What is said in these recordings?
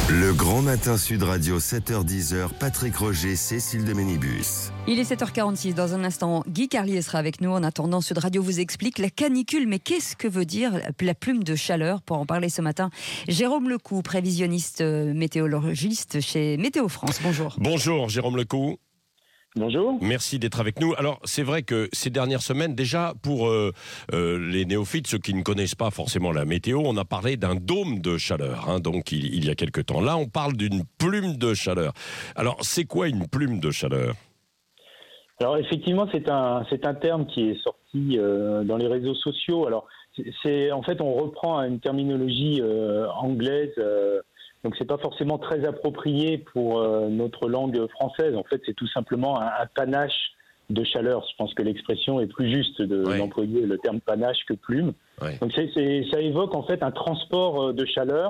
Le Grand Matin Sud Radio, 7h-10h, Patrick Roger, Cécile de Ménibus. Il est 7h46. Dans un instant, Guy Carlier sera avec nous. En attendant, Sud Radio vous explique la canicule. Mais qu'est-ce que veut dire la plume de chaleur? Pour en parler ce matin, Jérôme Lecou, prévisionniste météorologiste chez Météo France. Bonjour. Bonjour Jérôme Lecou. Bonjour. Merci d'être avec nous. Alors, c'est vrai que ces dernières semaines, déjà, pour les néophytes, ceux qui ne connaissent pas forcément la météo, on a parlé d'un dôme de chaleur, donc il y a quelque temps. Là, on parle d'une plume de chaleur. Alors, c'est quoi une plume de chaleur ? Alors, effectivement, c'est un terme qui est sorti dans les réseaux sociaux. Alors, en fait, on reprend une terminologie anglaise. Donc, c'est pas forcément très approprié pour notre langue française. En fait, c'est tout simplement un panache de chaleur. Je pense que l'expression est plus juste d'employer le terme panache que plume. Ouais. Donc, ça évoque en fait un transport de chaleur.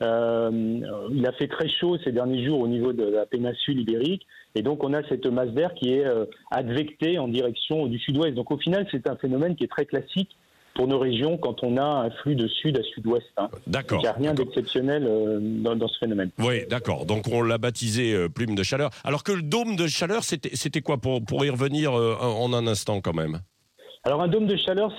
Il a fait très chaud ces derniers jours au niveau de la péninsule ibérique. Et donc, on a cette masse d'air qui est advectée en direction du sud-ouest. Donc, au final, c'est un phénomène qui est très classique pour nos régions quand on a un flux de sud à sud-ouest. D'accord. Il n'y a rien d'exceptionnel dans ce phénomène. Oui, d'accord. Donc on l'a baptisé plume de chaleur. Alors que le dôme de chaleur, c'était quoi pour y revenir en un instant quand même? Alors un dôme de chaleur,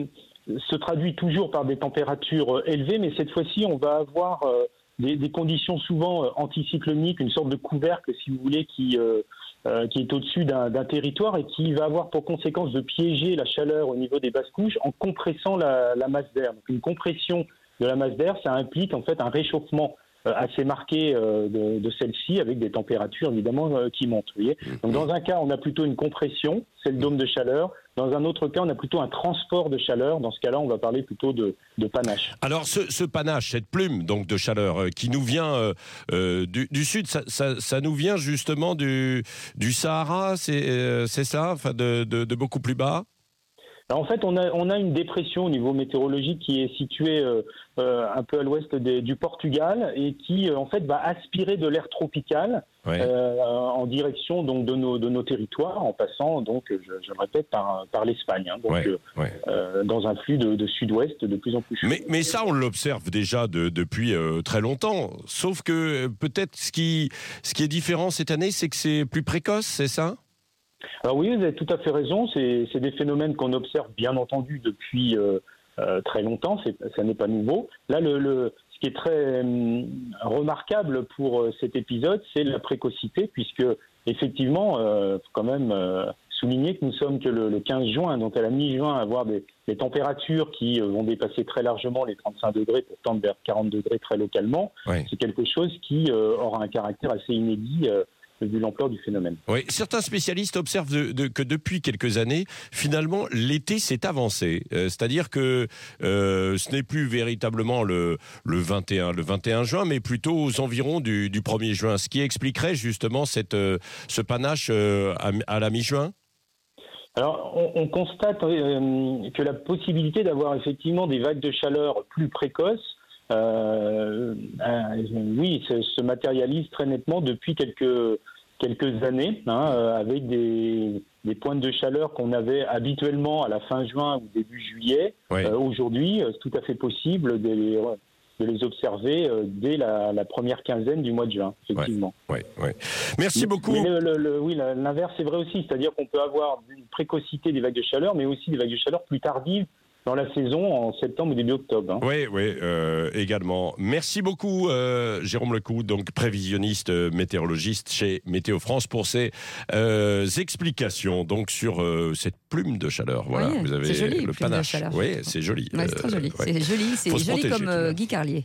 se traduit toujours par des températures élevées, mais cette fois-ci, on va avoir des conditions souvent anticycloniques, une sorte de couvercle, si vous voulez, qui est au-dessus d'un territoire et qui va avoir pour conséquence de piéger la chaleur au niveau des basses couches en compressant la masse d'air. Donc une compression de la masse d'air, ça implique en fait un réchauffement assez marqué de celle-ci avec des températures évidemment qui montent. Vous voyez. Donc dans un cas, on a plutôt une compression, c'est le dôme de chaleur. Dans un autre cas, on a plutôt un transport de chaleur. Dans ce cas-là, on va parler plutôt de panache. Alors, ce panache, cette plume donc de chaleur qui nous vient du sud, ça nous vient justement du Sahara, c'est ça, enfin de beaucoup plus bas. Alors en fait, on a une dépression au niveau météorologique qui est située un peu à l'ouest du Portugal et qui en fait va aspirer de l'air tropical en direction donc de nos territoires, en passant donc je le répète par l'Espagne, dans un flux de sud-ouest de plus en plus chaud. Mais ça, on l'observe déjà depuis très longtemps. Sauf que peut-être ce qui est différent cette année, c'est que c'est plus précoce, c'est ça ? Alors oui, vous avez tout à fait raison. C'est des phénomènes qu'on observe bien entendu depuis très longtemps. Ça n'est pas nouveau. Là, ce qui est très remarquable pour cet épisode, c'est la précocité, puisque effectivement, faut quand même souligner que nous sommes que le 15 juin, donc à la mi-juin, avoir des températures qui vont dépasser très largement les 35 degrés, pour tendre vers 40 degrés très localement. C'est quelque chose qui aura un caractère assez inédit vu l'ampleur du phénomène. Oui, certains spécialistes observent que depuis quelques années, finalement, l'été s'est avancé. C'est-à-dire que ce n'est plus véritablement le 21 juin, mais plutôt aux environs du 1er juin, ce qui expliquerait justement ce panache à la mi-juin. Alors, on constate que la possibilité d'avoir effectivement des vagues de chaleur plus précoces se matérialise très nettement depuis quelques années, avec des pointes de chaleur qu'on avait habituellement à la fin juin ou début juillet. Aujourd'hui, c'est tout à fait possible de les observer dès la première quinzaine du mois de juin, effectivement. Merci beaucoup. Mais l'inverse est vrai aussi, c'est-à-dire qu'on peut avoir une précocité des vagues de chaleur, mais aussi des vagues de chaleur plus tardives dans la saison, en septembre ou début octobre. Oui, également. Merci beaucoup, Jérôme Lecou, donc prévisionniste météorologiste chez Météo France, pour ces explications donc sur cette plume de chaleur. Voilà, vous avez c'est joli, le panache. Oui, c'est joli. C'est très joli. C'est joli, comme Guy Carlier.